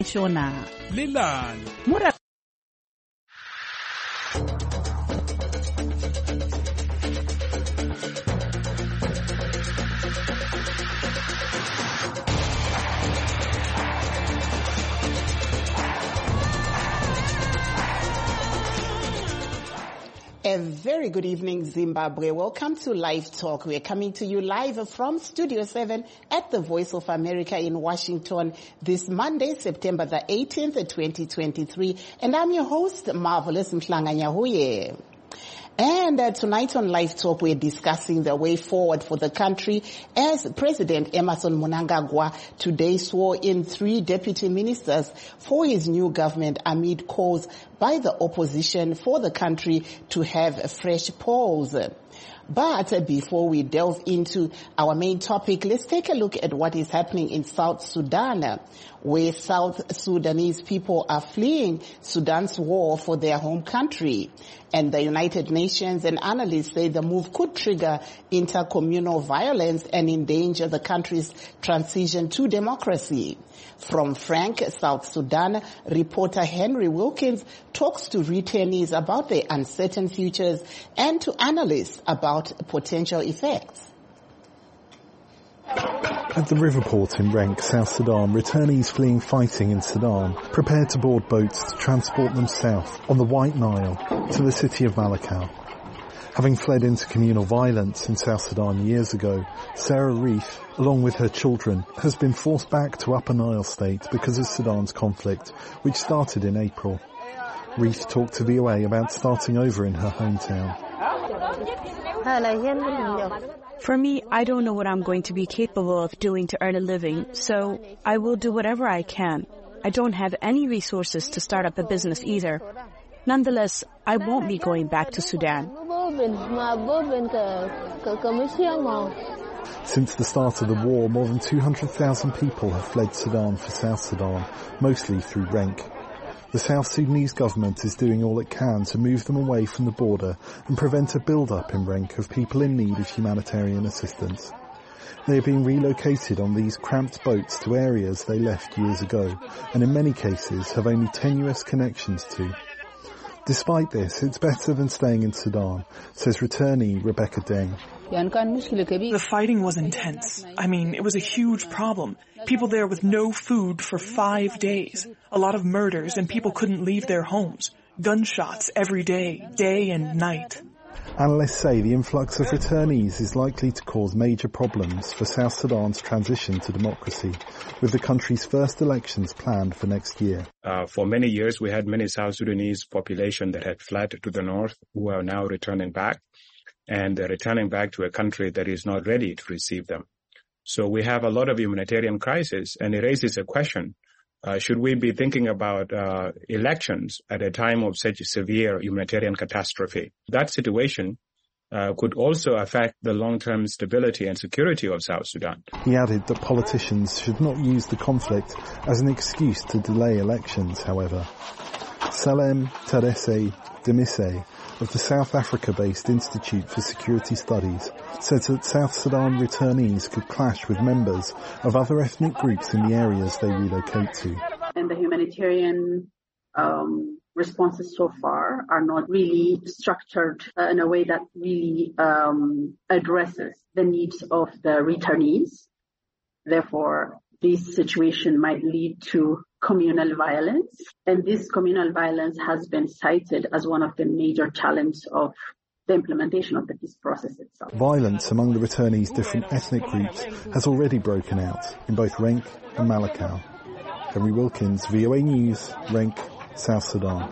Shona. Lilani. A very good evening, Zimbabwe. Welcome to Live Talk. We are coming to you live from Studio 7 at the Voice of America in Washington this Monday, September the 18th, 2023. And I'm your host, Marvelous Mhlanganyahuye. And tonight on Live Talk, we're discussing the way forward for the country as President Emmerson Mnangagwa today swore in 3 deputy ministers for his new government amid calls by the opposition for the country to have fresh polls. But before we delve into our main topic, let's take a look at what is happening in South Sudan, where South Sudanese people are fleeing Sudan's war for their home country. And the United Nations and analysts say the move could trigger intercommunal violence and endanger the country's transition to democracy. From Frank, South Sudan, reporter Henry Wilkins talks to returnees about their uncertain futures and to analysts about potential effects. At the river port in Renk, South Sudan, returnees fleeing fighting in Sudan prepare to board boats to transport them south on the White Nile to the city of Malakal. Having fled into communal violence in South Sudan years ago, Sarah Reef, along with her children, has been forced back to Upper Nile State because of Sudan's conflict, which started in April. Reef talked to VOA about starting over in her hometown. For me, I don't know what I'm going to be capable of doing to earn a living, so I will do whatever I can. I don't have any resources to start up a business either. Nonetheless, I won't be going back to Sudan. Since the start of the war, more than 200,000 people have fled Sudan for South Sudan, mostly through Renk. The South Sudanese government is doing all it can to move them away from the border and prevent a build-up in Renk of people in need of humanitarian assistance. They are being relocated on these cramped boats to areas they left years ago, and in many cases have only tenuous connections to. Despite this, it's better than staying in Sudan, says returnee Rebecca Deng. The fighting was intense. I mean, it was a huge problem. People there with no food for 5 days. A lot of murders, and people couldn't leave their homes. Gunshots every day, day and night. Analysts say the influx of returnees is likely to cause major problems for South Sudan's transition to democracy, with the country's first elections planned for next year. For many years, we had many South Sudanese population that had fled to the north who are now returning back, and they're returning back to a country that is not ready to receive them. So we have a lot of humanitarian crisis, and it raises a question. Should we be thinking about elections at a time of such a severe humanitarian catastrophe? That situation could also affect the long-term stability and security of South Sudan. He added that politicians should not use the conflict as an excuse to delay elections, however. Salem Terese Demise of the South Africa-based Institute for Security Studies said that South Sudan returnees could clash with members of other ethnic groups in the areas they relocate to. And the humanitarian responses so far are not really structured in a way that really addresses the needs of the returnees. Therefore, this situation might lead to communal violence, and this communal violence has been cited as one of the major challenges of the implementation of the peace process itself. Violence among the returnees' different ethnic groups has already broken out in both Renk and Malakal. Henry Wilkins, VOA News, Renk, South Sudan.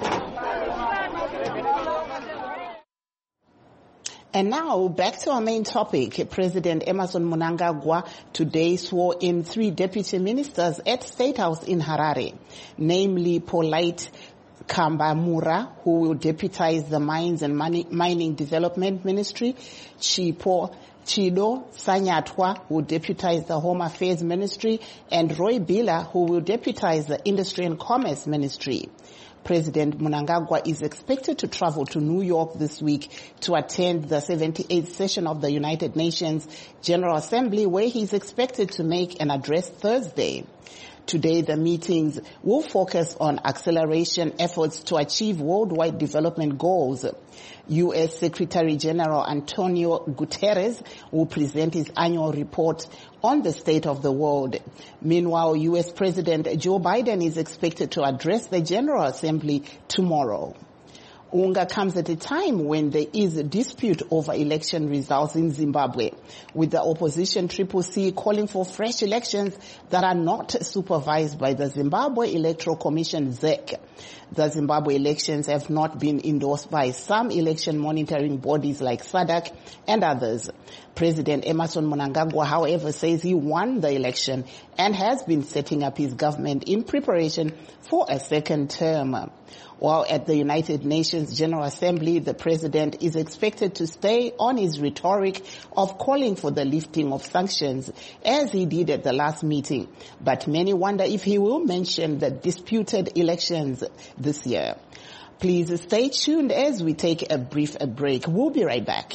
And now, back to our main topic. President Emmerson Mnangagwa today swore in 3 deputy ministers at State House in Harare, namely Polite Kambamura, who will deputize the Mines and Mining Development Ministry, Chido Sanyatwa, who will deputize the Home Affairs Ministry, and Roy Bila, who will deputize the Industry and Commerce Ministry. President Mnangagwa is expected to travel to New York this week to attend the 78th session of the United Nations General Assembly, where he is expected to make an address Thursday. Today, the meetings will focus on acceleration efforts to achieve worldwide development goals. U.S. Secretary General Antonio Guterres will present his annual report on the state of the world. Meanwhile, U.S. President Joe Biden is expected to address the General Assembly tomorrow. UNGA comes at a time when there is a dispute over election results in Zimbabwe, with the opposition CCC calling for fresh elections that are not supervised by the Zimbabwe Electoral Commission, ZEC. The Zimbabwe elections have not been endorsed by some election monitoring bodies like SADC and others. President Emmerson Mnangagwa, however, says he won the election and has been setting up his government in preparation for a second term. While at the United Nations General Assembly, the president is expected to stay on his rhetoric of calling for the lifting of sanctions, as he did at the last meeting. But many wonder if he will mention the disputed elections this year. Please stay tuned as we take a brief break. We'll be right back.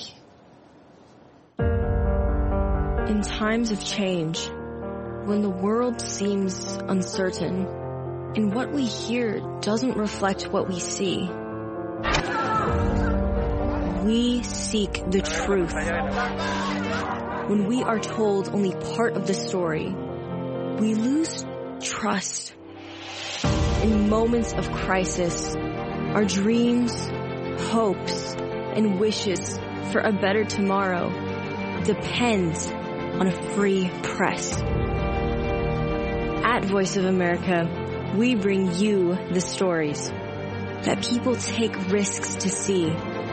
In times of change, when the world seems uncertain, and what we hear doesn't reflect what we see, we seek the truth. When we are told only part of the story, we lose trust. In moments of crisis, our dreams, hopes, and wishes for a better tomorrow depends on a free press. At Voice of America, we bring you the stories that people take risks to see.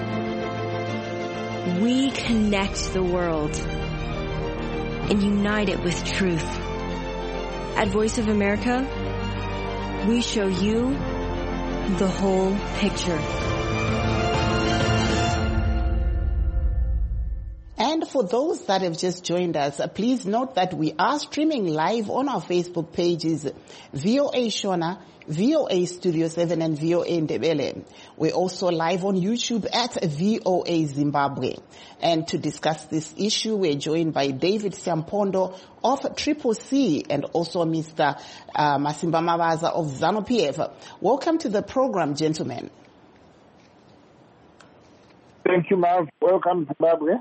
We connect the world and unite it with truth. At Voice of America, we show you the whole picture. And for those that have just joined us, please note that we are streaming live on our Facebook pages, VOA Shona, VOA Studio 7 and VOA Ndebele. We're also live on YouTube at VOA Zimbabwe. And to discuss this issue, we're joined by David Siampondo of CCC and also Mr. Masimba Mavaza of ZANU-PF. Welcome to the program, gentlemen. Thank you, Marv. Welcome, Zimbabwe.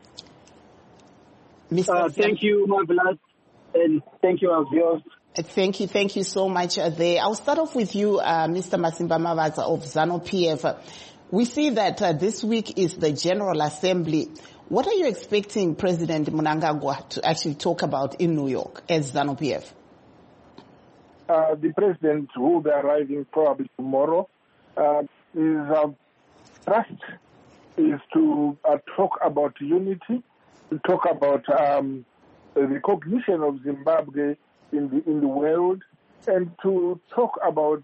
Thank you, Marvelous, and thank you, our viewers. Thank you so much there. I'll start off with you, Mr. Masimba Mavaza of ZANU-PF. We see that this week is the General Assembly. What are you expecting President Mnangagwa to actually talk about in New York as ZANU-PF? The president will be arriving probably tomorrow. His thrust is to talk about unity, to talk about the recognition of Zimbabwe in the world, and to talk about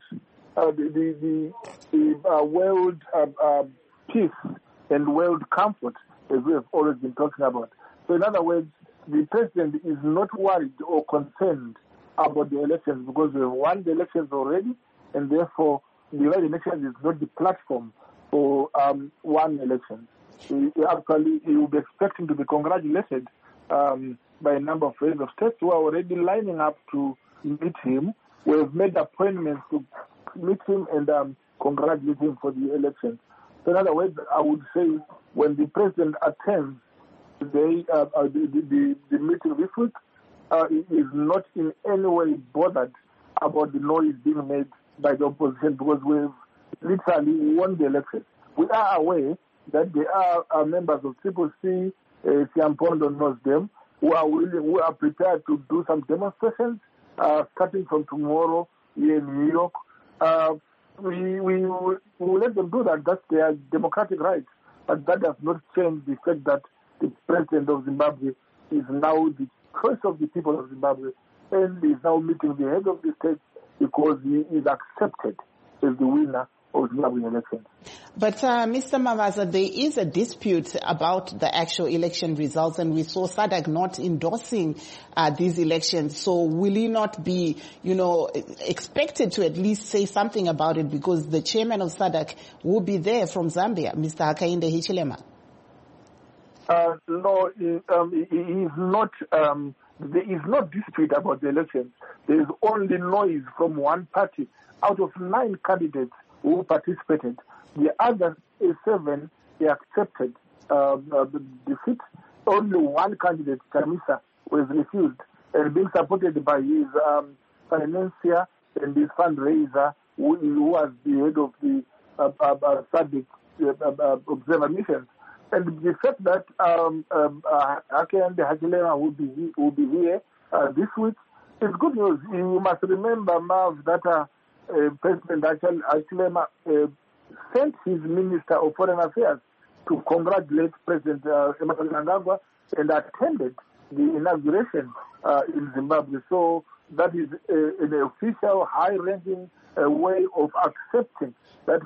the world peace and world comfort, as we have always been talking about. So in other words, the president is not worried or concerned about the elections because we have won the elections already, and therefore the elections is not the platform for one election. He will be expecting to be congratulated by a number of heads of states who are already lining up to meet him. We have made appointments to meet him and congratulate him for the elections. So in other words, I would say when the president attends today, the meeting this week, he is not in any way bothered about the noise being made by the opposition because we've literally won the election. We are aware that there are members of CCC, Siampondo knows them, who are prepared to do some demonstrations starting from tomorrow here in New York. We will let them do that. That's their democratic right. But that does not change the fact that the president of Zimbabwe is now the choice of the people of Zimbabwe and is now meeting the head of the state because he is accepted as the winner of Zimbabwe elections. But Mr. Mavaza, there is a dispute about the actual election results, and we saw SADC not endorsing these elections. So will he not be, expected to at least say something about it because the chairman of SADC will be there from Zambia, Mr. Hakainde Hichilema? No, he is not there is no dispute about the elections. There is only noise from one party. Out of 9 candidates who participated, the other 7 they accepted the defeat. Only one candidate, Chamisa, was refused and being supported by his financier and his fundraiser, who was the head of the SADC observer mission. And the fact that Hakainde Hichilema will be here this week is good news. You must remember, Marv, that President Hichilema sent his Minister of Foreign Affairs to congratulate President Emmerson Mnangagwa and attended the inauguration in Zimbabwe. So that is an official, high-ranking way of accepting that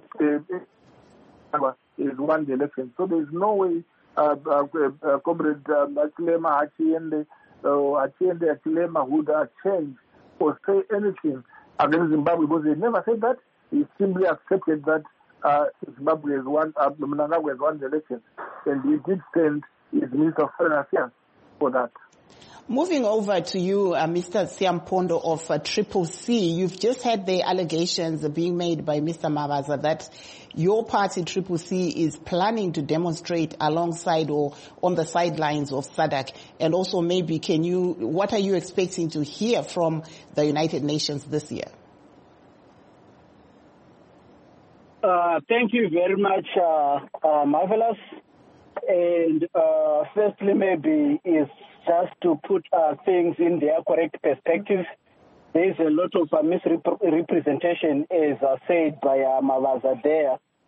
is won the election. So there is no way Comrade Hakainde Hichilema would change or say anything against Zimbabwe, because they never said that. He simply accepted that Zimbabwe has won, Mnangagwa has won the election, and he did send his Minister of Foreign Affairs for that. Moving over to you, Mr. Siampondo of Triple C, you've just had the allegations being made by Mr. Mavaza that your party, Triple C, is planning to demonstrate alongside or on the sidelines of SADC. And also maybe what are you expecting to hear from the United Nations this year? Thank you very much, Marvelous. And firstly, maybe is just to put things in their correct perspective. There is a lot of misrepresentation, as said by Mavaza there.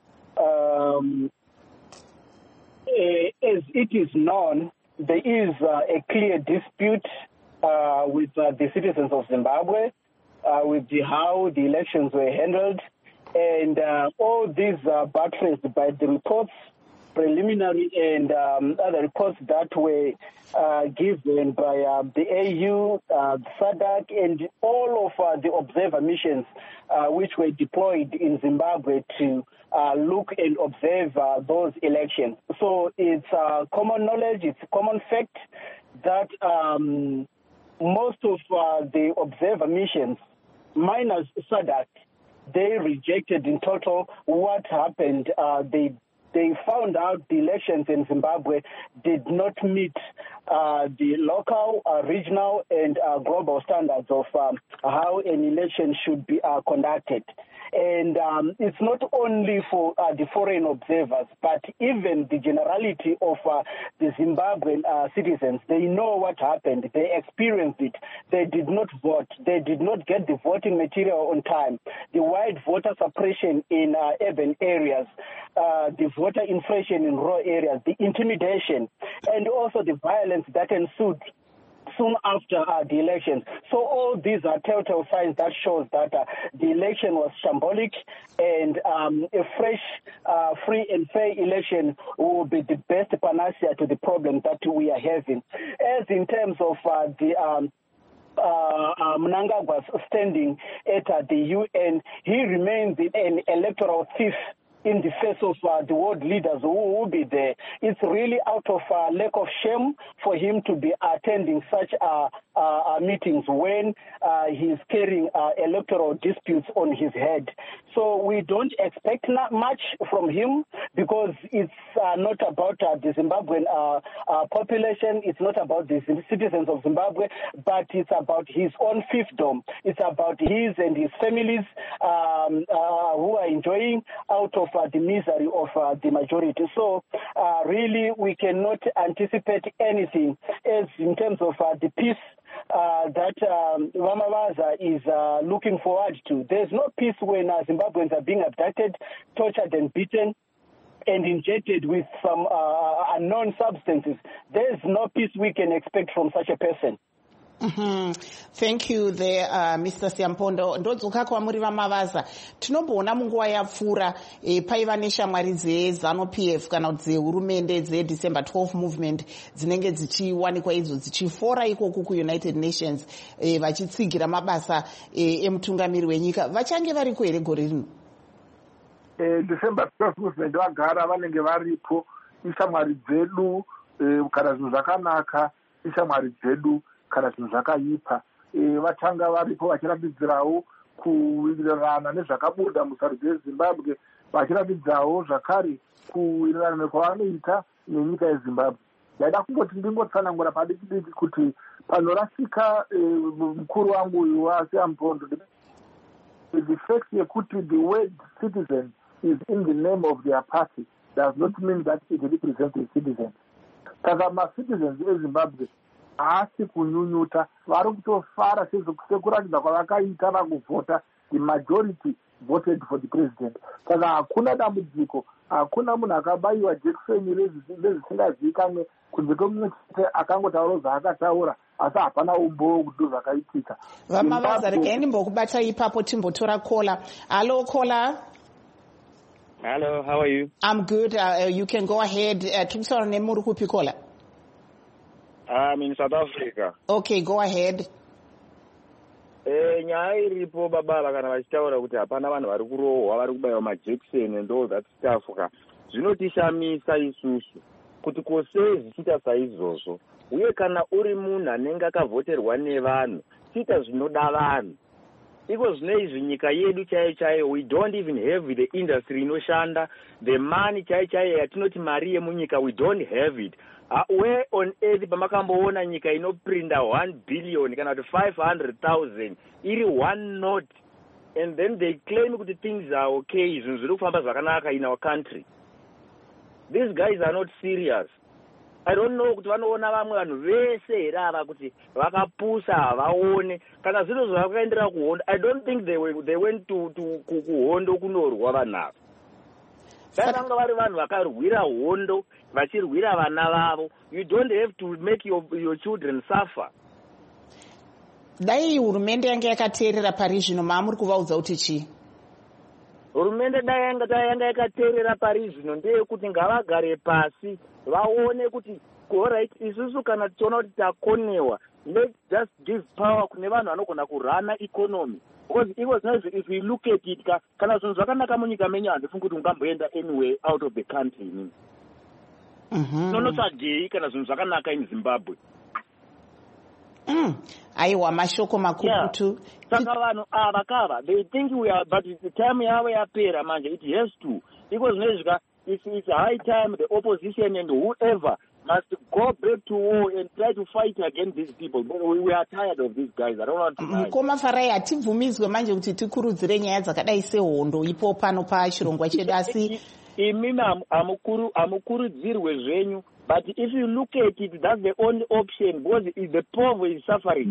As it is known, there is a clear dispute with the citizens of Zimbabwe with how the elections were handled. And all these are buttressed by the reports, preliminary and other reports that were given by the AU, SADC, and all of the observer missions which were deployed in Zimbabwe to look and observe those elections. So it's common knowledge, it's common fact that most of the observer missions, minus SADC, they rejected in total what happened. They found out the elections in Zimbabwe did not meet the local, regional, and global standards of how an election should be conducted. And it's not only for the foreign observers, but even the generality of the Zimbabwean citizens. They know what happened. They experienced it. They did not vote. They did not get the voting material on time. The wide voter suppression in urban areas, the voter inflation in rural areas, the intimidation, and also the violence that ensued soon after the elections. So all these are telltale signs that shows that the election was shambolic, and a fresh, free and fair election will be the best panacea to the problem that we are having. As in terms of the Mnangagwa's standing at the UN, he remains an electoral thief in the face of the world leaders who will be there. It's really out of lack of shame for him to be attending such meetings when he's carrying electoral disputes on his head. So we don't expect much from him, because it's not about the Zimbabwean population, it's not about the citizens of Zimbabwe, but it's about his own fiefdom. It's about his and his families who are enjoying out of the misery of the majority. So really we cannot anticipate anything as in terms of the peace that Mavaza is looking forward to. There's no peace when Zimbabweans are being abducted, tortured and beaten, and injected with some unknown substances. There's no peace we can expect from such a person. Mm-hmm. Thank you there, Mr. Siampondo. Ndodzoka kwamuri vaMavaza. Tinomboona munguva yapfuura paiva neshamwari dzeZANU-PF kana kuti dzehurumende dzeDecember 12 movement dzinenge dzichiwanikwa idzo dzichifora ikoko kuUnited Nations vachitsigira mabasa emutungamiri wenyika. Vachange variko here gore rino? December 12 movement vagara vanenge varipo, ishamwari dzedu, kana zvinhu zvakanaka, ishamwari dzedu. kana zvinhu zvakaipa. Vatanga varipo vachiratidzirawo kuwirirana nezvakabuda musarudzo yeZimbabwe, vachiratidzawo zvakare kuwirirana kwavanoita nenyika yeZimbabwe. Ndaida kungoti ndingotsanangura padiki diki kuti panorasika mukuru wangu uyu waSiyampondo, the fact yekuti the word citizen is in the name of their party does not mean that it represents the citizens. Saka ma-citizens eZimbabwe haasi kunyunyuta, vari kutofara sekuratidza kwavakaita vakuvhota. The majority voted for the president. Saka hakuna dambudziko, hakuna munhu akabayiwa jekiseni rezvisingazivikanwe kunze kwemumwe chete akangotaura zvaakataura, asi hapana umbowo kuti zvakaitika. Vamavaza, regai ndimbokubata ipapo timbotora kola. Hello, kola. Hello, how are you? I'm good. You can go ahead. Tumsaura nemuri kupi kola? I'm in South Africa. Okay, go ahead. Nyaya iripo baba kana vachitaura kuti hapana vanhu vari kurohwa vari kubayiwa majekiseni and all that stuff ka zvinotishamisa isusu kuti kosei zvichiita saizvozvo, uye kana uri munhu anenge akavhoterwa nevanhu chiita zvinoda vanhu. Iko zvino izvi nyika yedu chaiyo chaiyo, we don't even have the industry inoshanda, the money chaiyo chaiyo yatinoti mari yemunyika, we don't have it. Where on earth pamakamboona nyika inoprinda 1 billion kana kuti 500,000 iri 1 note, and then they claim kuti things are okay, zvinhu zviri kufamba zvakanaka in our country. These guys are not serious. I don't know kuti vanoona vamwe vanhu vese here ava kuti vakapusa havaone kana zvinhu zvavakaendera kuhondo. I don't think they went to kuhondo kunorwa vanhu ava. Vakanga vari vanhu vakarwira hondo vachirwira vana vavo. You don't have to make your children suffer. Dai hurumende yange yakateerera pari zvino, maamuri kuvaudza kuti chii? Hurumende dai yanga yakateerera pari zvino ndeyekuti ngavagare pasi vaone kuti alright, isusu kana tichiona kuti takonewa, let's just give power kune vanhu vanogona kurana economy. Because it was nice if we look at it, kana zvinhu zvakanaka munyika menyu handifungi kuti ungamboenda anywhere out of the country. Nonosadei kana zvinhu zvakanaka in Zimbabwe. Aiwa, mashoko makukutu. Saka vanhu ava kava, they think we are, but the time yavo yapera manje, it has to. Because it's high time the opposition and whoever must go back to war and try to fight against these people. We are tired of these guys. I don't want to lie. Mukoma Farai, hatibvumidzwe manje kuti tikurudzire nyaya dzakadai sehondo ipo pano pachirongwa chedu, asi imimi hamukurudzirwe zvenyu. But if you look at it, that's the only option because the poor is suffering.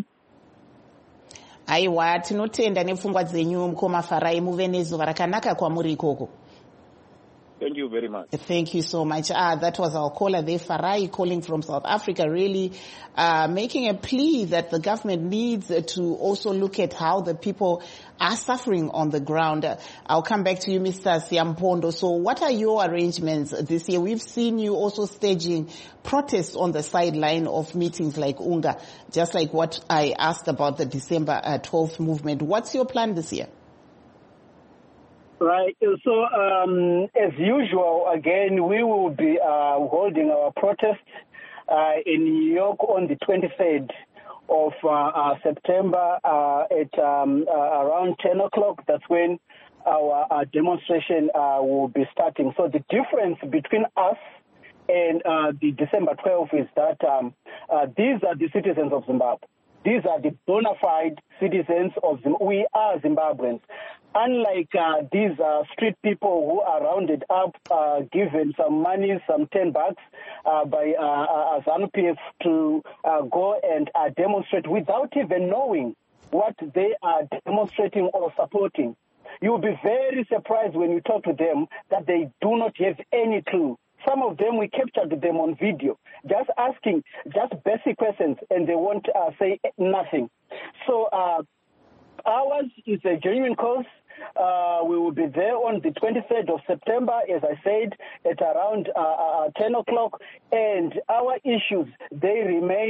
Aiwa, tinotenda nepfungwa dzenyu Mukoma Farai, muve nezuva rakanaka kwamuri ikoko. Thank you very much. Thank you so much. That was our caller there, Farai, calling from South Africa, really making a plea that the government needs to also look at how the people are suffering on the ground. I'll come back to you, Mr. Siyampondo. So what are your arrangements this year? We've seen you also staging protests on the sideline of meetings like UNGA, just like what I asked about the December 12th movement. What's your plan this year? Right. So, as usual, again, we will be holding our protest in New York on the 23rd of September at around 10 o'clock. That's when our demonstration will be starting. So the difference between us and the December 12th is that these are the citizens of Zimbabwe. These are the bona fide citizens of Zimbabwe. We are Zimbabweans. Unlike these street people who are rounded up, given some money, some $10 by ZANU-PF to go and demonstrate without even knowing what they are demonstrating or supporting. You'll be very surprised when you talk to them that they do not have any clue. Some of them, we captured them on video, just asking just basic questions, and they won't say nothing. So ours is a genuine cause. We will be there on the 23rd of September, as I said, at around 10 o'clock. And our issues, they remain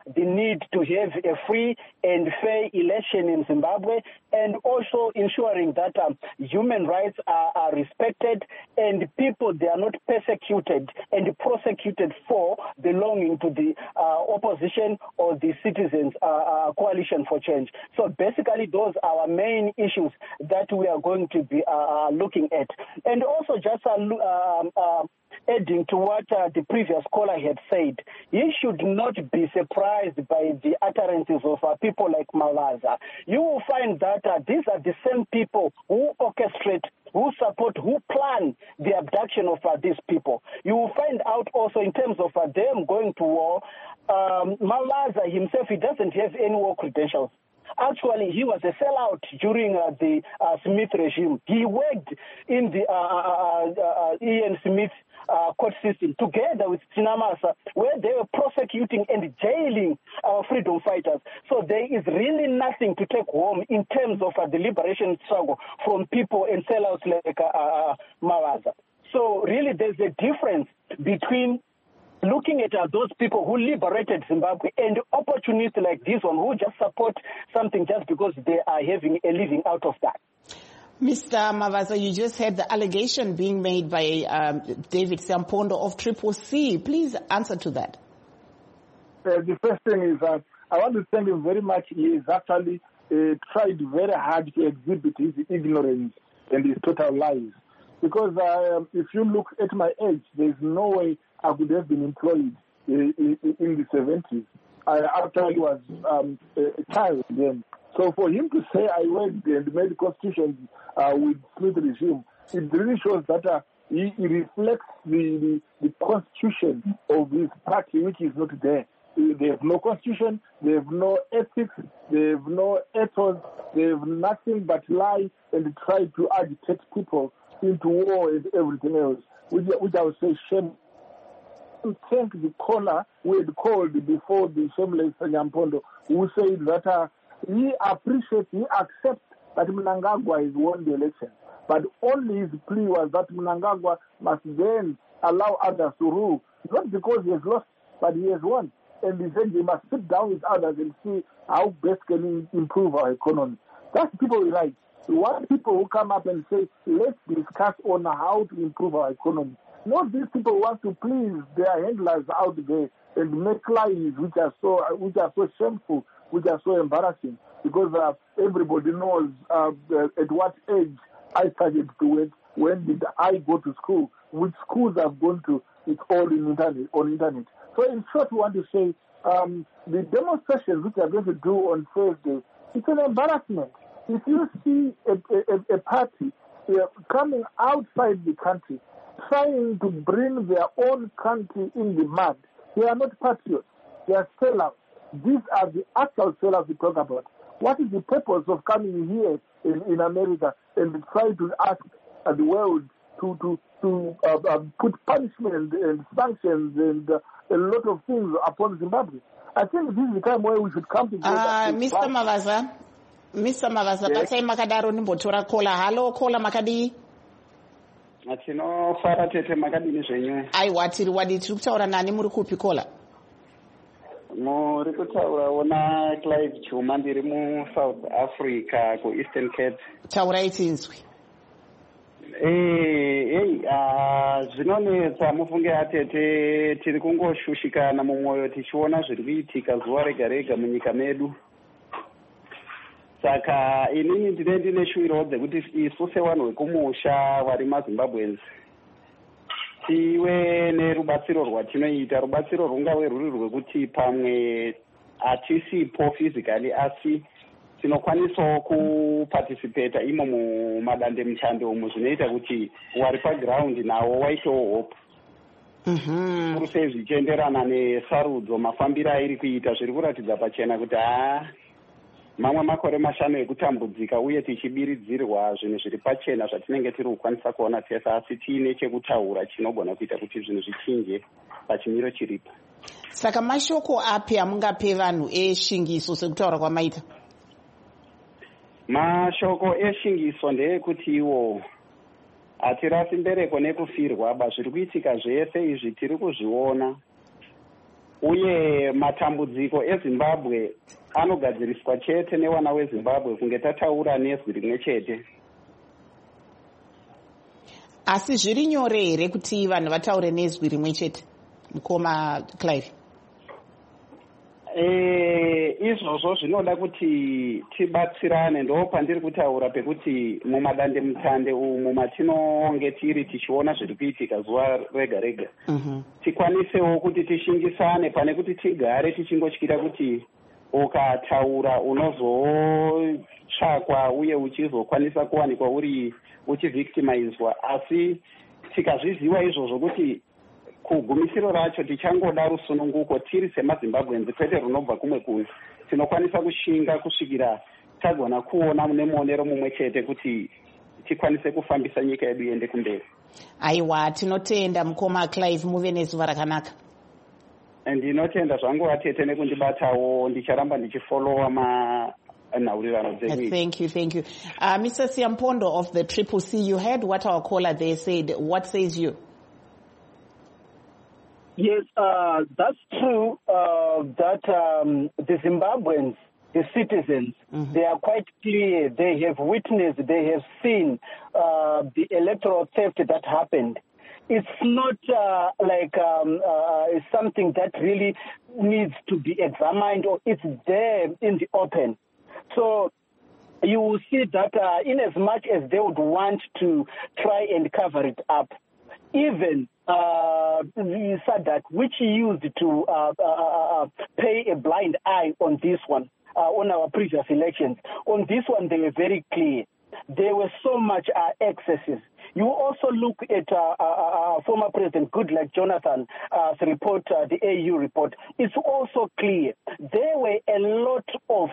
the need to have a free and fair election in Zimbabwe, and also ensuring that human rights are respected and people, they are not persecuted and prosecuted for belonging to the opposition or the citizens coalition for change. So basically those are our main issues that we are going to be looking at. And also just adding to what the previous caller had said, he should not be surprised by the utterances of people like Mavaza. You will find that these are the same people who orchestrate, who support, who plan the abduction of these people. You will find out also in terms of them going to war, Mavaza himself, he doesn't have any war credentials. Actually, he was a sellout during the Smith regime. He worked in the Ian Smith court system together with Chinamasa, where they were prosecuting and jailing freedom fighters. So there is really nothing to take home in terms of the liberation struggle from people and sellouts like Mavaza. So really there's a difference between looking at those people who liberated Zimbabwe and opportunists like this one who just support something just because they are having a living out of that. Mr. Mavaza, you just had the allegation being made by David Siampondo of Triple C. Please answer to that. The first thing is that I want to thank him very much. He has actually tried very hard to exhibit his ignorance and his total lies. Because if you look at my age, there's no way I could have been employed in the 70s. I actually was a child then. So for him to say I worked and made constitutions with Smith regime, it really shows that he reflects the constitution of his party, which is not there. They have no constitution, they have no ethics, they have no ethos, they have nothing but lie and try to agitate people into war and everything else, which I would say shame. To thank the caller who had called before the shameless Siampondo, who said that he appreciates, he accepts that Mnangagwa has won the election. But only his plea was that Mnangagwa must then allow others to rule. Not because he has lost, but he has won. And he said he must sit down with others and see how best can he improve our economy. That's people we like. We want people who come up and say, let's discuss on how to improve our economy. Not these people who want to please their handlers out there and make lies which are so shameful, which are so embarrassing. Because everybody knows at what age I started to work, when did I go to school, which schools I've gone to, it's all on internet. So in short, we want to say the demonstrations which are going to do on Thursday, it's an embarrassment. If you see a party coming outside the country, trying to bring their own country in the mud, they are not patriots. They are sellouts. These are the actual sellouts we talk about. What is the purpose of coming here in America and trying to ask the world to put punishment and sanctions and a lot of things upon Zimbabwe? I think this is the time where we should come together. Mr. Mavaza, patsai makadaro nimbotora kola. Halo, kola makadi. Tinofara tete makadini zvenyu. Aiwa, tiri wadi tiri kutaura nani muri kupi kola? Muri kutaura ona Clive Chuma, ndiri South Africa Eastern Cape. Taurai tinzwi. Zvinonetsa mufunge atete, tiri kungoshushikana mumwoyo tichiona zviri kuitika zuva rega rega munyika medu. Saka inini ndine shuviro dzekuti isu sevanhu vekumusha vari maZimbabweans tive nerubatsiro rwatinoita. Rubatsiro rungave rwuri rwekuti pamwe hatisipo physically asi tinokwanisawo kuparticipata imo mumadande muchando umu, zvinoita kuti wari paground nawo waitawo hope. Kuri sei zvichienderana nesarudzo mafambiro airi kuita, zviri kuratidza pachena kuti mamwe makore mashanu ekutambudzika uye tichibiridzirwa zvinhu zviri pachena zvatinenge tiri kukwanisa kuona tese, asi tiine chekutaura chinogona kuita kuti zvinhu zvichinje pachimiro chiripo. Saka mashoko api amungape vanhu eshingiso sekutaura kwamaita? Mashoko eshingiso ndeyekuti iwo hatirasi mbereko nekufirwa, zviri kuitika zvese izvi tiri kuzviona. uye matambudziko eZimbabwe anogadziriswa chete nevana veZimbabwe kunge tataura nezwi rimwe chete. Asi zviri nyore here kuti vanhu vataure nezwi rimwe chete, mukoma Clive? Izvozvo zvinoda kuti tibatsirane. Ndo pandiri kutaura pekuti mumadande mutande umu matinonge tiri tichiona zviri kuitika zuva rega rega, tikwanisewo kuti tishingisane pane kuti tigare tichingotyira kuti ukataura unozotsvakwa uye uchizokwanisa kuwanikwa uri uchivictimizwa. Asi tikazviziva izvozvo kuti kugumisiro racho tichangoda rusununguko tiri semaZimbabwenzi, kwete runobva kumwe kunhu, tinokwanisa kushinga kusvikira tagona kuona nemuonero mumwe chete kuti tikwanise kufambisa nyika yedu iende kumberi. Aiwa, tinotenda mukoma Clive, muve nezuva rakanaka. Ndinotenda zvangu vatete nekundibatawo, ndicharamba ndichifolowa manhaurirano dzenyu. Thank you. Mr. Siampondo of the Triple C, you heard what our caller there said. What says you? Yes, that's true, that the Zimbabweans, the citizens, they are quite clear. They have witnessed, they have seen the electoral theft that happened. It's not something that really needs to be examined, or it's there in the open. So you will see that in as much as they would want to try and cover it up, even SADC, which used to pay a blind eye on this one, on our previous elections, on this one they were very clear. There were so much excesses. You also look at former President Goodluck Jonathan's report, the AU report. It's also clear. There were a lot of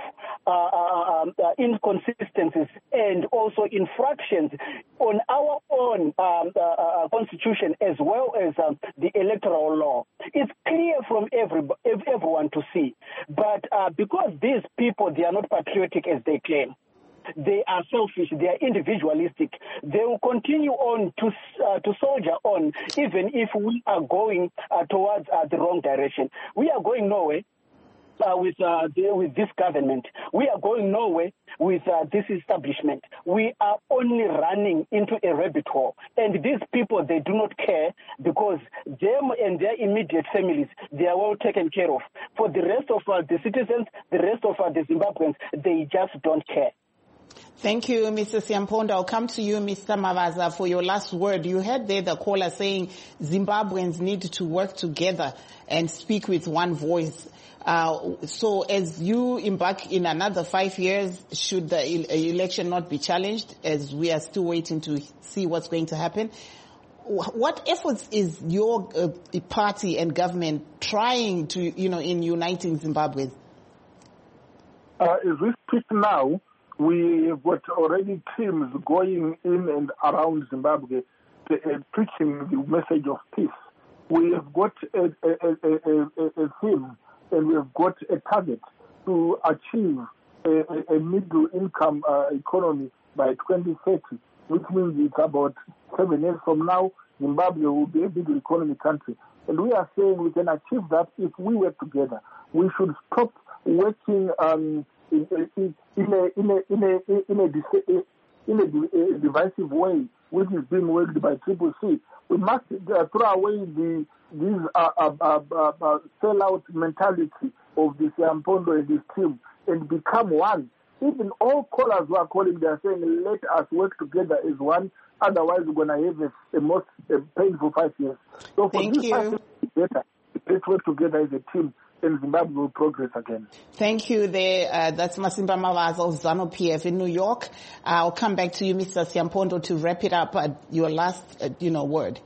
inconsistencies and also infractions on our own constitution as well as the electoral law. It's clear from everyone to see. But because these people, they are not patriotic as they claim, they are selfish, they are individualistic, they will continue on to soldier on, even if we are going towards the wrong direction. We are going nowhere with this government. We are going nowhere with this establishment. We are only running into a rabbit hole. And these people, they do not care, because them and their immediate families, they are well taken care of. For the rest of the citizens, the rest of the Zimbabweans, they just don't care. Thank you, Mr. Siampondo. I'll come to you, Mr. Mavaza, for your last word. You heard there the caller saying Zimbabweans need to work together and speak with one voice. So as you embark in another 5 years, should the election not be challenged, as we are still waiting to see what's going to happen, what efforts is your party and government trying to, in uniting Zimbabweans? As we speak now, we have got already teams going in and around Zimbabwe preaching the message of peace. We have got a theme, and we have got a target to achieve a middle income economy by 2030, which means it's about 7 years from now, Zimbabwe will be a middle economy country. And we are saying we can achieve that if we work together. We should stop working in a divisive way, which is being worked by Triple C. We must throw away this sellout mentality of the Siampondo and his team and become one. Even all callers who are calling, they are saying, let us work together as one. Otherwise, we're going to have a painful 5 years. So for this 5 years together, let's work together as a team, and Zimbabwe will progress again. Thank you there. That's Masimba Mavaza of ZANU-PF in New York. I'll come back to you, Mr. Siampondo, to wrap it up at your last, word.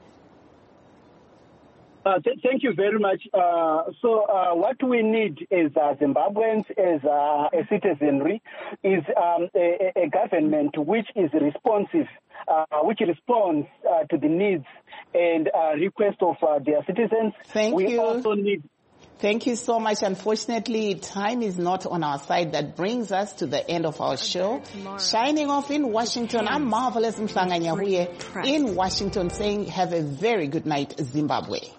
Thank you very much. So what we need as Zimbabweans, as a citizenry, is a government which is responsive, which responds to the needs and requests of their citizens. Thank you. Also need. Thank you so much. Unfortunately, time is not on our side. That brings us to the end of our show. Shining off in Washington, I'm Marvelous Mhlanga Nyahuye in Washington, saying have a very good night, Zimbabwe.